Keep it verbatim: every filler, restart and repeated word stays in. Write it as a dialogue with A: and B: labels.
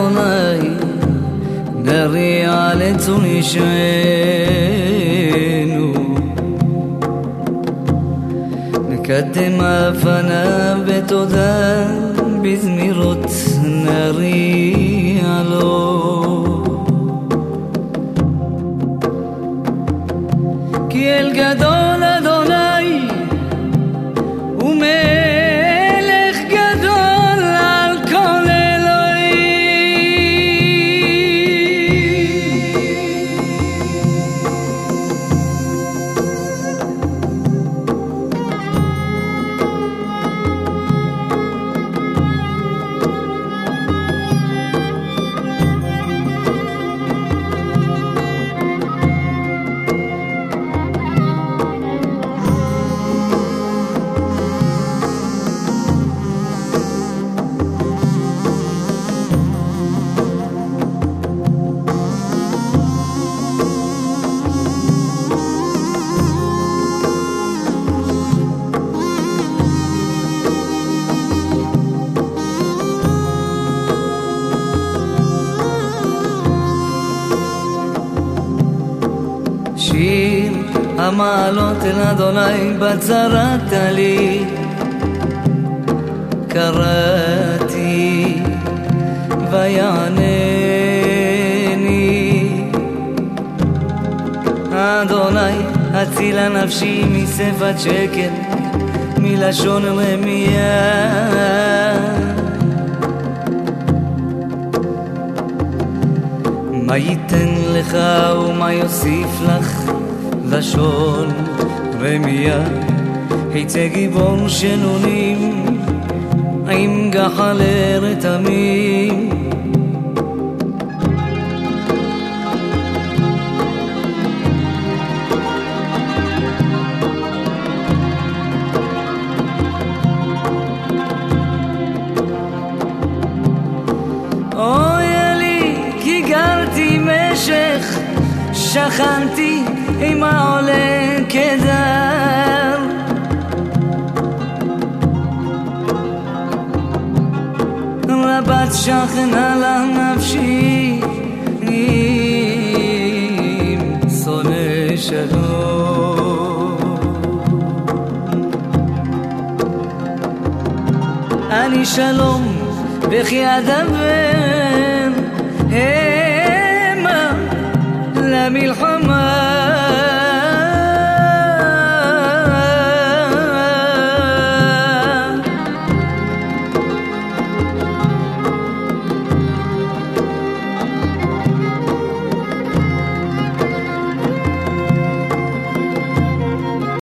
A: אדוני נריע לצון אישנו נקדם הפניו בתודה בזמירות נריע לו כי אל גדול אדוני ומלך גדול על כל שיר המעלות אל אדוני בצרת לי קראתי ויענני אדוני הצילה נפשי מספת שקר מלשון רמיה מה ייתן לך ומה יוסיף לך לשון רמיה היצא גיבור שנונים עם גחל רתמים משך שכנתי עם העולה כדר רבת שכנה לנפשי עם שונא שלום אני שלום וכי אדבר למלחמה